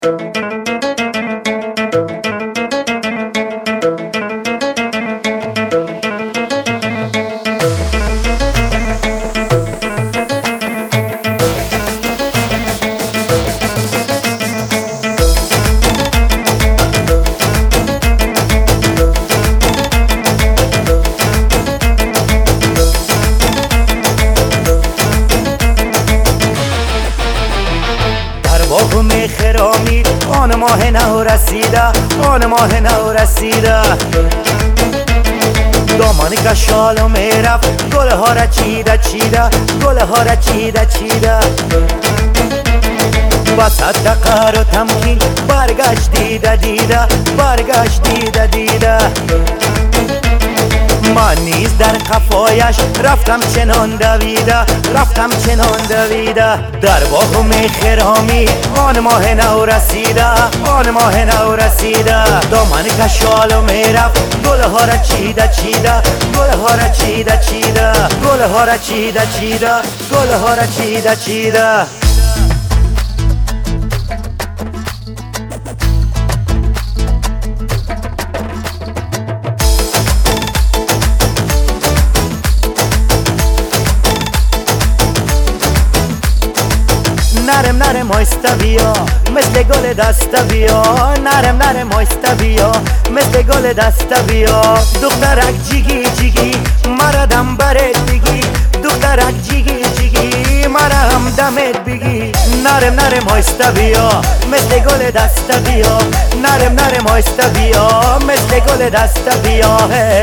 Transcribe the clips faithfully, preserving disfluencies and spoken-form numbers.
باغ خرامی آن ماه نو رسیده، آن ماه نو رسیده. دامانی که شالو میرفت گل ها را چیده چیده، گل ها را چیده چیده. با صدقه و تمکین برگشت دیده دیده، برگشت دیده دیده. من نیز در قفایش رفتم چنان دویده، رفتم چنان دویده. در باغ خرامی آن ماه نو رسیده، آن ماه نو رسیده. دامن که شالو میرفت گل ها را چیده چیده، گل ها را چیده چیده، گل ها را چیده چیده، گل ها را چیده چیده. نرم نرم آیسته بیا مثل گل دسته بیا، نرم نرم آیسته بیا مثل گل دسته بیا. دخترک جیگی جیگی مرا دم برت بگی، دخترک جیگی جیگی مرا هم دمت بگی. نرم نرم آیسته بیا مثل گل دسته بیا، نرم نرم آیسته بیا مثل گل دسته بیا.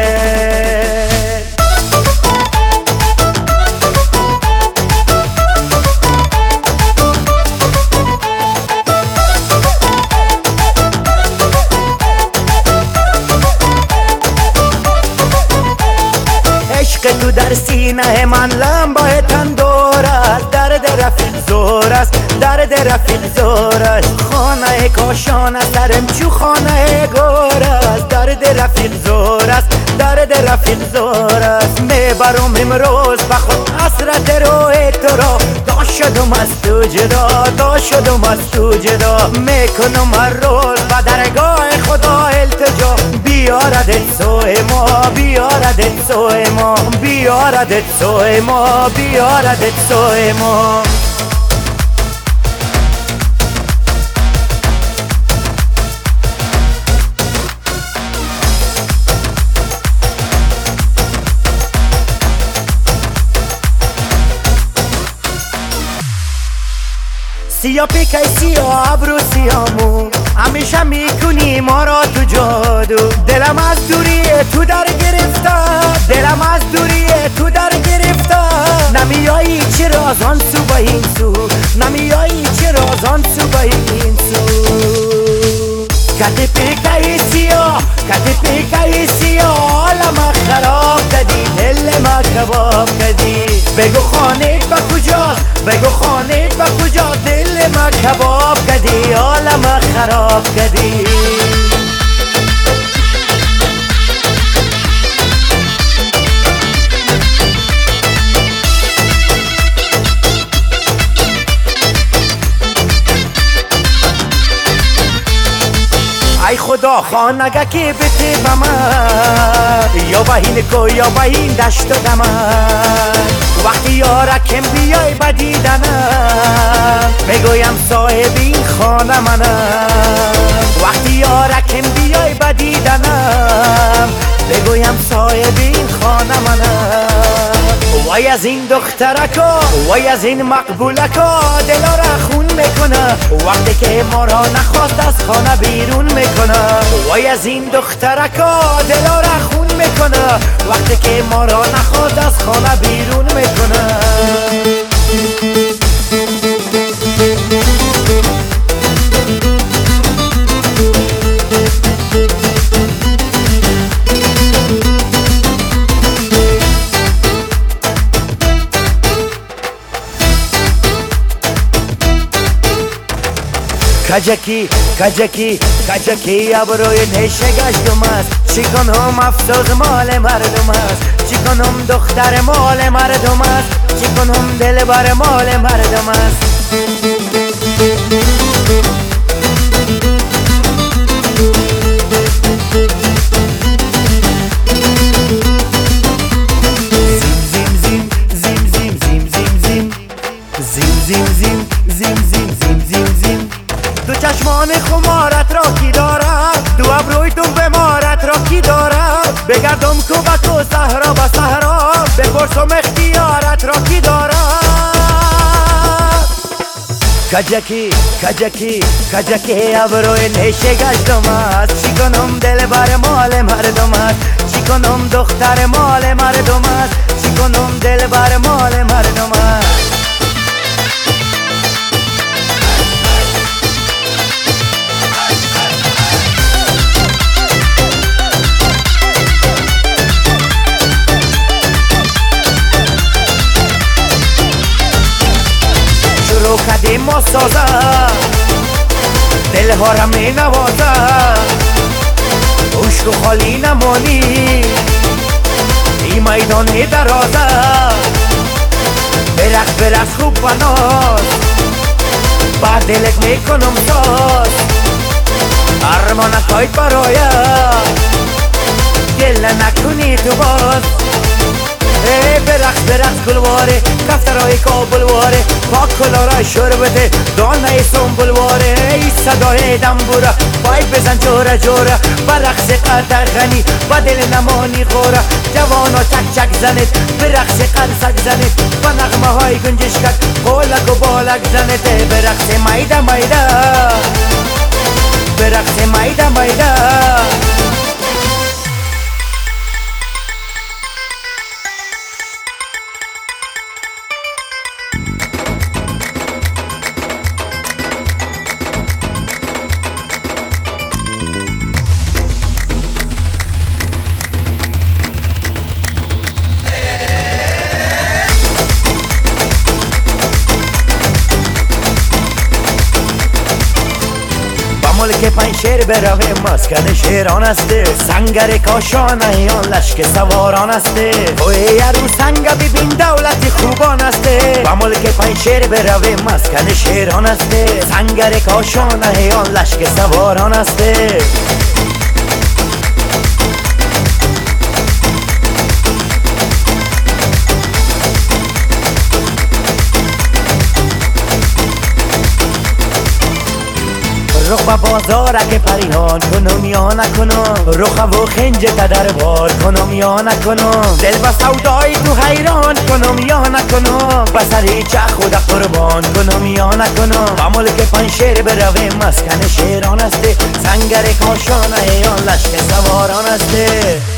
تو در سینه من لمبه تندور است، درد رفیق زور است، درد رفیق زور است. خانه کاشانه سرم چو خانه گور است، درد رفیق زور است، درد رفیق زور است. میبرم امروز به خود حسرت روی تو را، تا شدم از تو جدا، تا شدم از تو جدا. میکنم هر روز به درگاه خدا التجا، بیاردت سوی ما، بیاردت سوی ما، بیاردت سوی ما، بیاردت سوی ما. سیا پیکای سیا ابرو سیامو، همیشه میکنی ما را تو جادو. دلم از دوری تو در گرفته، دلم از دوری تو در گرفته. نمیایی چرا از آن سو به این سو، نمیایی چرا از آن سو به این سو. کتی پیکای سیا، کتی پیکای سیا، حالم خراب کردی، دل ما کباب کردی. بگو خانه با کجاست، بگو خانه با کجا، دل ما کباب کردی، حالم خراب کردی. ای خدا خانگه که بته به من، یا بهین کو یا بهین دشت و دمن. وقتی یارکم بیای به دیدنم، بگویم صاحب این خانه منم. وقتی یارکم بیای به دیدنم، بگویم صاحب این خانه منم. وای از این دخترکا، وای از این مقبولکا، دلا را خون میکنه وقتی که ما را نخواست از خانه بیرون میکنه. وای از این دخترکا، دلا را خون میکنه وقتی که ما را نخواست از خانه بیرون میکنه. کجکی کجکی کجکی ابروی نیشه گشتم است. چی کنم افسوس مال مردم است، چی کنم دختر مال مردم است، چی کنم دل بر مال مردم است. دو چشمان خمارت را کی دارد دو ابروی تو بمارت را کی دارد بگردم کوبک و صحرا به صحرا بپرسم اختیارت را کی دارد کجکی کجکی کجکی ابروی نشه گشتم است چی کنم دل بر مال مردم است چی کنم دختر مال مردم است چی کنم دل بر مال مردم است شروع کردیم ما سازه دل ها را می نوازه عشق و خالی نمانی این میدان درازه برقص برقص خوب بناز بر دلت می کنم ساز ارمانک هایت براید گل نکنی تو باز ای برقص برقص گلواره کفترهای کابلواره پاک کلارای شربته دانه سنبلواره ای صدای دنبوره پای بزن جوره جوره برقص قدر غنی با دل نمانی خوره جوانا چک چک زنید برقص قلسک زنید با نغمه های گنجشکک قولک و بالک زنید برقص میده میده برقص میده میده ملک پنشیر برویم مسکن شیران استه سنگر کاشانه آن لشک سواران استه اوی یارو سنگ ببین دولت خوبان استه با ملک پنشیر برویم مسکن شیران استه سنگر کاشانه آن لشک سواران استه رخ با بازارک پریان کنم یا نکنم رخ و خنج دربار کنم یا نکنم دل با سودای تو حیران کنم یا نکنم بسری چه خود قربان کنم یا نکنم با ملک پنشیر برویم مسکن شیران استه سنگر کاشانه آن لشک سواران استه